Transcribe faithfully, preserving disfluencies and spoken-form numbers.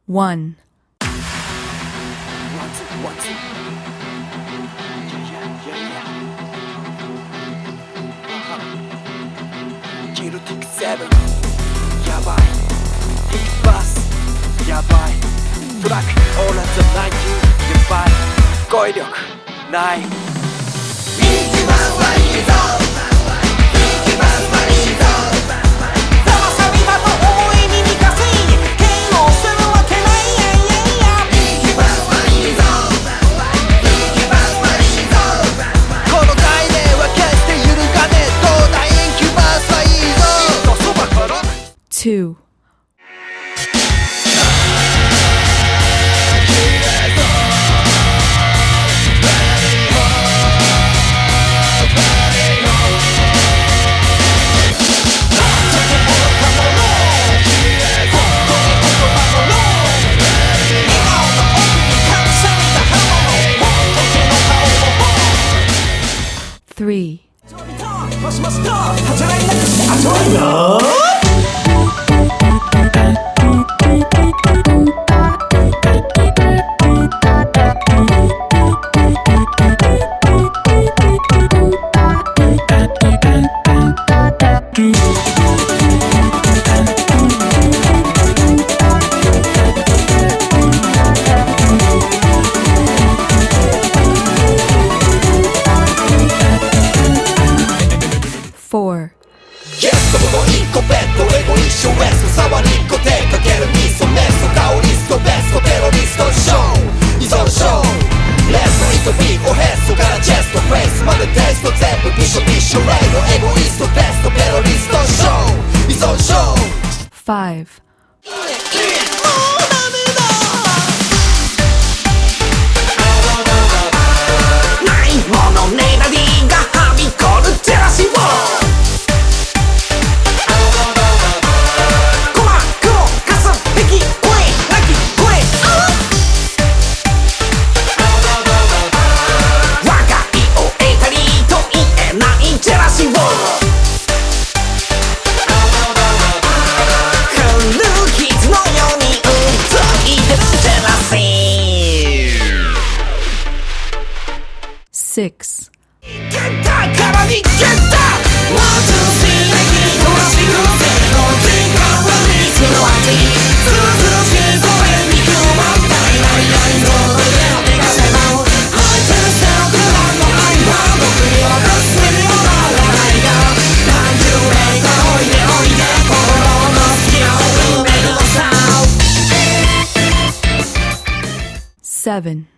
one, One, two, one, two. Yeah, yeah, yeah, yeah. Uh-huh. Guilty seven. やばい。ビッグバス。やばい。トラックオーランザナインティーン。やばい。語彙力ない。ビッグバスはいいぞ。ビッグバスはいいぞ。騙されたと思い耳がせい。嫌悪するわけない。ビッグバスはいいぞ。ビッグバスはいいぞ。この概念は決して揺るがねえ。どうだインキュバスはいいぞ。そばから。 two, three, four, ゲストもいっこベッドエゴ一緒ウエスト触りっこ手かけるミソメストカオリストベストテロリストショー依存症レストイトビーオヘストからチェストフェイスまでテスト全部ビショビショレイのエゴイストベストテロリストショー依存症 five, ないものねだりがはびこるジェラシーをコマクロカスペキホエラキホエ我が意を得たりと言えないジェラシーを来る傷のようにうついてるジェラシー six, ゲッターからにゲッター One, two, three 正しくゼロ時間はリスクの味通通しそれにヒューマン大大大の腕を手がせば入ってるセロクランのアイバー僕には出すミリオンあらないが何十年かおいでおいで心の隙を埋めるのさ seven,